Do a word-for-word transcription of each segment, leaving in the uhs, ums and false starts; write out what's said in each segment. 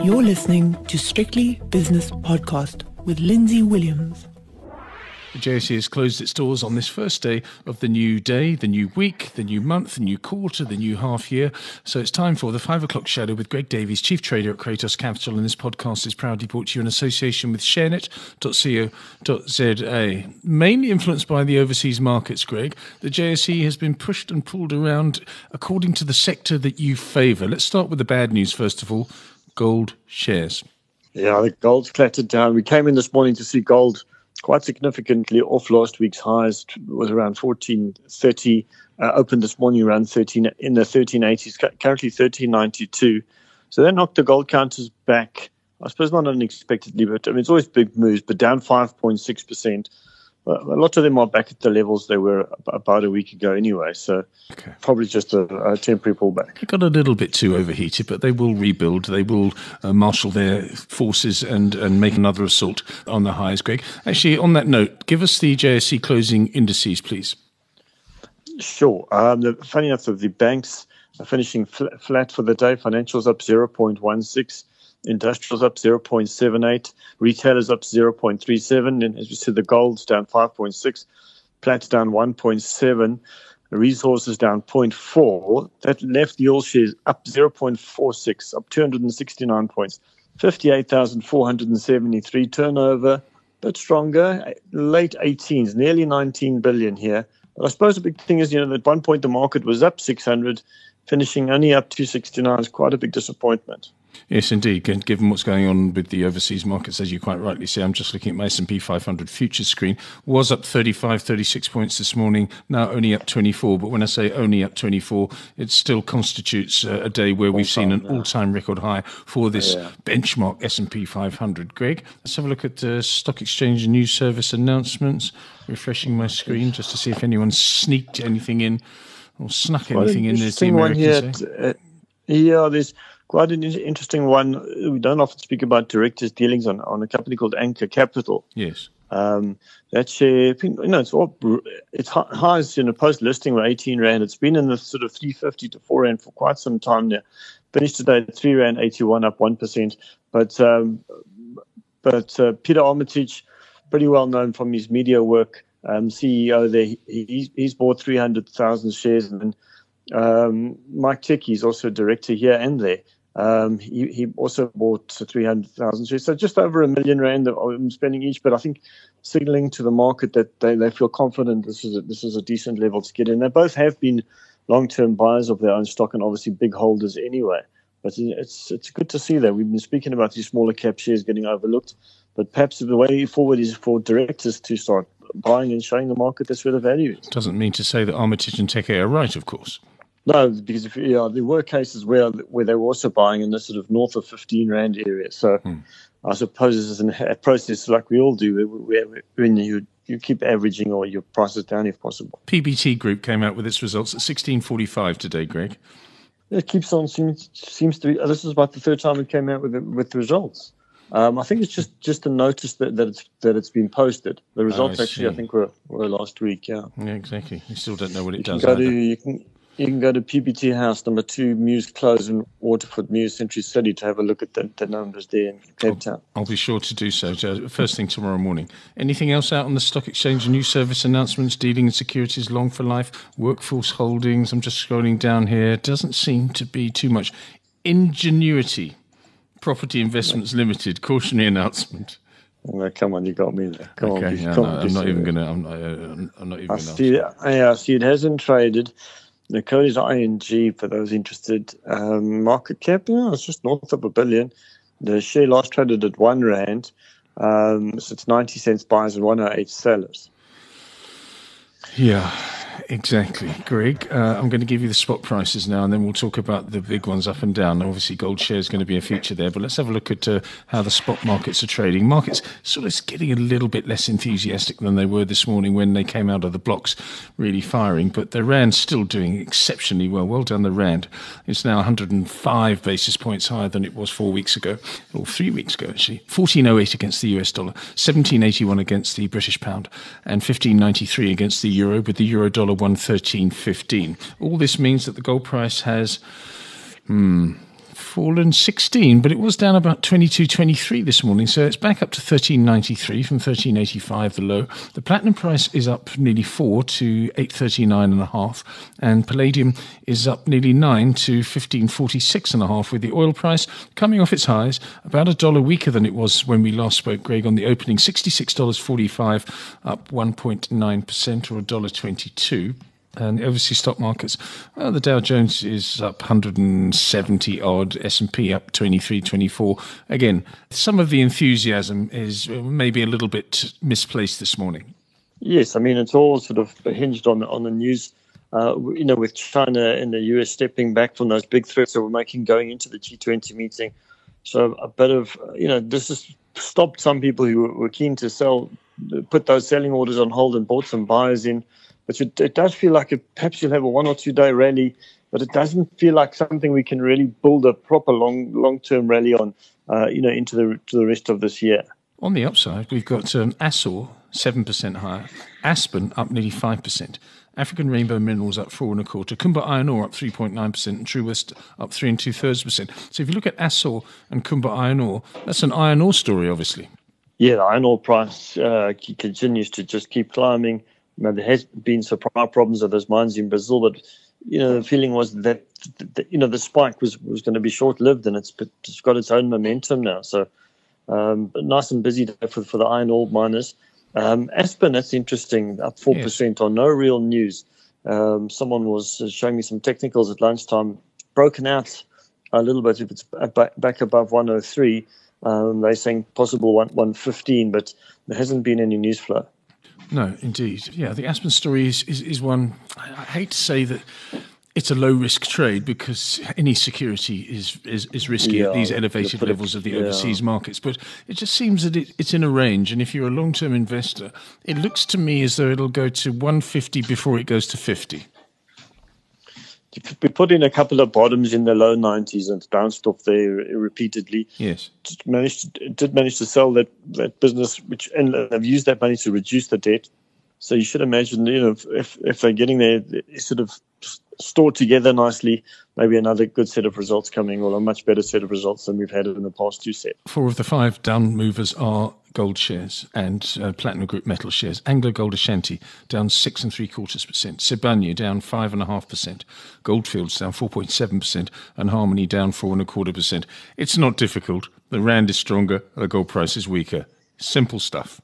You're listening to Strictly Business Podcast with Lindsay Williams. The J S E has closed its doors on this first day of the new day, the new week, the new month, the new quarter, the new half year. So it's time for the five o'clock shadow with Greg Davies, Chief Trader at Kratos Capital. And this podcast is proudly brought to you in association with sharenet dot co dot za. Mainly influenced by the overseas markets, Greg, the J S E has been pushed and pulled around according to the sector that you favour. Let's start with the bad news, first of all, gold shares. Yeah, the gold's clattered down. We came in this morning to see gold quite significantly off last week's highs. It was around fourteen thirty, uh, opened this morning around thirteen in the thirteen eighties, currently thirteen ninety-two. So that knocked the gold counters back, I suppose not unexpectedly, but I mean, it's always big moves, but down five point six percent. A lot of them are back at the levels they were about a week ago anyway, so okay. Probably just a, a temporary pullback. They got a little bit too overheated, but they will rebuild. They will uh, marshal their forces and, and make another assault on the highs, Greg. Actually, on that note, give us the J S E closing indices, please. Sure. Um, the, funny enough, the banks are finishing fl- flat for the day. Financials up zero point one six. Industrials up zero point seven eight, retailers up zero point three seven, and as we said, the gold's down five point six, Platts down one point seven, resources down zero point four. That left the all shares up zero point four six, up two hundred sixty-nine points, fifty-eight thousand four hundred seventy-three turnover, a bit stronger, late eighteens, nearly nineteen billion here. But I suppose the big thing is, you know, at one point the market was up six hundred, finishing only up two sixty-nine is quite a big disappointment. Yes, indeed. Given what's going on with the overseas markets, as you quite rightly say, I'm just looking at my S and P five hundred futures screen, was up thirty-five, thirty-six points this morning, now only up twenty-four. But when I say only up twenty-four, it still constitutes a day where we've seen an all-time record high for this yeah. benchmark S and P five hundred. Greg, let's have a look at the Stock Exchange and News Service announcements, refreshing my screen just to see if anyone sneaked anything in or snuck anything in, as the Americans say. Uh, yeah, there's quite an interesting one. We don't often speak about directors' dealings on, on a company called Anchor Capital. Yes. Um, that share, you know, it's all, it's highs in a post-listing were eighteen rand. It's been in the sort of three fifty to four rand for quite some time now. Finished today at three rand eighty-one, up one percent. But um, but uh, Peter Armitage, pretty well known from his media work, um, C E O there, he, he's bought three hundred thousand shares. And um, Mike Tick, he's also a director here and there. Um, he, he also bought three hundred thousand shares, so just over a million rand I'm spending each. But I think signaling to the market that they, they feel confident this is a, this is a decent level to get in. They both have been long-term buyers of their own stock and obviously big holders anyway. But it's it's good to see that. We've been speaking about these smaller cap shares getting overlooked, but perhaps the way forward is for directors to start buying and showing the market that's where the value is. Doesn't mean to say that Armitage and Teke are right, of course. No, because if, yeah, there were cases where where they were also buying in the sort of north of fifteen rand area. So hmm. I suppose this is a process like we all do, where, where when you you keep averaging or your prices down if possible. P B T Group came out with its results at sixteen forty-five today, Greg. It keeps on seems seems to be. This is about the third time it came out with the, with the results. Um, I think it's just, just a notice that, that it's that it's been posted. The results oh, I actually, I think, were, were last week. Yeah. Yeah, exactly. You still don't know what it you does. Can go to, you can. You can go to P B T House, number two, Muse Close in Waterford, Muse Century City, to have a look at the, the numbers there in Cape Town. I'll, I'll be sure to do so, first thing tomorrow morning. Anything else out on the Stock Exchange and News Service announcements, dealing in securities, long for life, workforce holdings? I'm just scrolling down here. Doesn't seem to be too much. Ingenuity, Property Investments Limited, cautionary announcement. No, come on, you got me there. Come okay, on, yeah, come no, on, I'm not even going to. I'm, uh, I'm not even I going to. see, yeah, I see it hasn't traded. The code is I N G for those interested. Um, market cap, yeah, it's just north of a billion. The share last traded at one rand. Um, so it's ninety cents buyers and one oh eight sellers. Yeah, exactly, Greg. Uh, I'm going to give you the spot prices now, and then we'll talk about the big ones up and down. Obviously, gold share is going to be a feature there, but let's have a look at uh, how the spot markets are trading. Markets sort of getting a little bit less enthusiastic than they were this morning when they came out of the blocks really firing, but the rand still doing exceptionally well. Well done, the rand. It's now one hundred five basis points higher than it was four weeks ago, or three weeks ago, actually. fourteen oh eight against the U S dollar, seventeen eighty-one against the British pound, and fifteen ninety-three against the euro, with the euro dollar one thirteen fifteen. All this means that the gold price has hmm, fallen sixteen, but it was down about twenty-two twenty-three this morning, so it's back up to thirteen ninety-three from thirteen eighty-five, the low. The platinum price is up nearly four to eight thirty-nine and a half, and palladium is up nearly nine to fifteen forty-six and a half, with the oil price coming off its highs, about a dollar weaker than it was when we last spoke, Greg, on the opening, sixty-six dollars forty-five, up one point nine percent, or a dollar twenty-two. And the overseas stock markets, well, the Dow Jones is up one hundred seventy odd, S and P up twenty-three, twenty-four. Again, some of the enthusiasm is maybe a little bit misplaced this morning. Yes, I mean, it's all sort of hinged on, on the news, uh, you know, with China and the U S stepping back from those big threats that we're making going into the G twenty meeting. So a bit of, you know, this has stopped some people who were keen to sell, put those selling orders on hold and bought some buyers in. But it, it does feel like it, perhaps you'll have a one or two day rally, but it doesn't feel like something we can really build a proper long long term rally on, uh, you know, into the to the rest of this year. On the upside, we've got um, Assor seven percent higher, Aspen up nearly five percent, African Rainbow Minerals up four and a quarter, Kumba Iron Ore up three point nine percent, and True West up three and two thirds percent. So if you look at Assor and Kumba Iron Ore, that's an iron ore story, obviously. Yeah, the iron ore price uh, continues to just keep climbing. You know, there has been supply problems of those mines in Brazil, but you know the feeling was that the, you know the spike was, was going to be short lived, and it's, it's got its own momentum now. So um, nice and busy day for, for the iron ore miners. Um, Aspen, that's interesting, up four percent yes. on no real news. Um, someone was showing me some technicals at lunchtime, broken out a little bit. If it's back above one oh three, um, they're saying possible one fifteen, but there hasn't been any news flow. No, indeed. Yeah, the Aspen story is, is, is one, I hate to say that it's a low-risk trade because any security is, is, is risky yeah, at these elevated levels of the yeah. overseas markets. But it just seems that it, it's in a range. And if you're a long-term investor, it looks to me as though it'll go to one fifty before it goes to fifty. We put in a couple of bottoms in the low nineties and bounced off there repeatedly. Yes, Just managed to, did manage to sell that, that business, which and have used that money to reduce the debt. So you should imagine, you know, if if they're getting there, sort of stored together nicely, maybe another good set of results coming, or a much better set of results than we've had in the past two sets. Four of the five down movers are gold shares and uh, platinum group metal shares. Anglo Gold Ashanti down six and three quarters percent. Sibanye down five and a half percent. Goldfields down four point seven percent, and Harmony down four and a quarter percent. It's not difficult. The rand is stronger. The gold price is weaker. Simple stuff.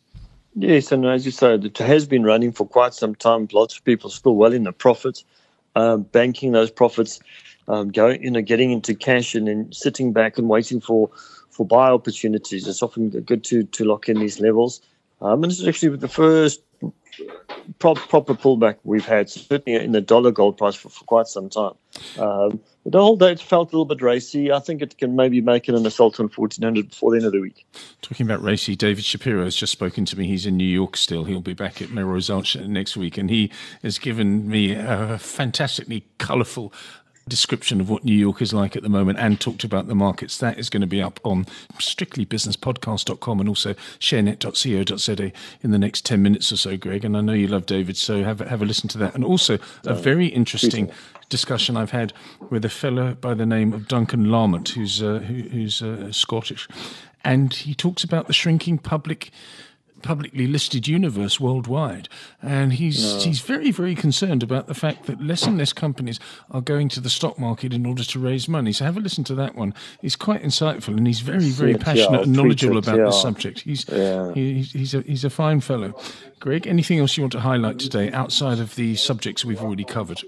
Yes, and as you said, it has been running for quite some time. Lots of people still well in the profits, um, banking those profits, um, going, you know, getting into cash and then sitting back and waiting for, for buy opportunities. It's often good to to lock in these levels. Um, and this is actually the first pro- proper pullback we've had, certainly in the dollar gold price for, for quite some time. Um, the whole day it felt a little bit racy. I think it can maybe make it an assault on fourteen hundred before the end of the week. Talking about racy, David Shapiro has just spoken to me. He's in New York still. He'll be back at Melrose Arch next week, and he has given me a fantastically colourful description of what New York is like at the moment and talked about the markets. That is going to be up on strictly business podcast dot com and also sharenet dot co dot za in the next ten minutes or so, Greg. And I know you love David, so have, have a listen to that. And also a very interesting discussion I've had with a fellow by the name of Duncan Lamont, who's, uh, who, who's uh, Scottish. And he talks about the shrinking public publicly listed universe worldwide, and he's no. he's very very concerned about the fact that less and less companies are going to the stock market in order to raise money. So have a listen to that one. He's quite insightful, and he's very very passionate yeah, and knowledgeable it, about yeah. the subject. He's yeah. he, he's a he's a fine fellow. Greg, anything else you want to highlight today outside of the subjects we've already covered?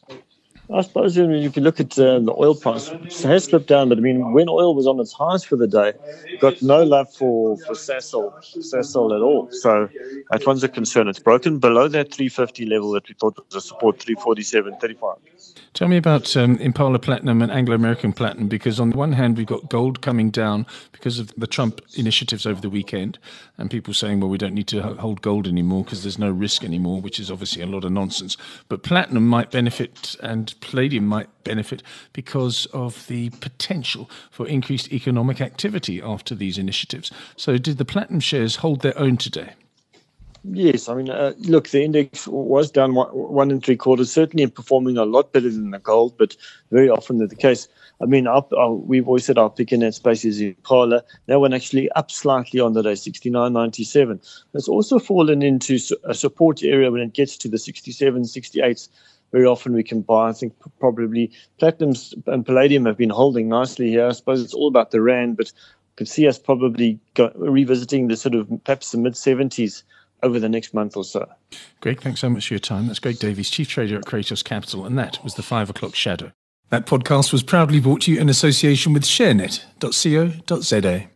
I suppose I mean, if you look at uh, the oil price, it has slipped down. But I mean, when oil was on its highs for the day, got no love for for Sasol, Sasol at all. So that one's a concern. It's broken below that three fifty level that we thought was a support, three forty-seven thirty-five. Tell me about um, Impala Platinum and Anglo American Platinum, because on the one hand, we've got gold coming down because of the Trump initiatives over the weekend, and people saying, well, we don't need to hold gold anymore because there's no risk anymore, which is obviously a lot of nonsense. But platinum might benefit and palladium might benefit because of the potential for increased economic activity after these initiatives. So did the platinum shares hold their own today? Yes, I mean, uh, look, the index was down one, one and three quarters, certainly performing a lot better than the gold, but very often the case. I mean, our, our, we've always said our pick in that space is Impala. That one actually up slightly on the day, sixty-nine ninety-seven. It's also fallen into a support area when it gets to the sixty-seven, sixty-eights. Very often we can buy. I think probably platinum and palladium have been holding nicely here. I suppose it's all about the rand, but you can see us probably go, revisiting the sort of perhaps the mid seventies over the next month or so. Greg, thanks so much for your time. That's Greg Davies, Chief Trader at Kratos Capital, and that was the five o'clock shadow. That podcast was proudly brought to you in association with sharenet dot co dot za.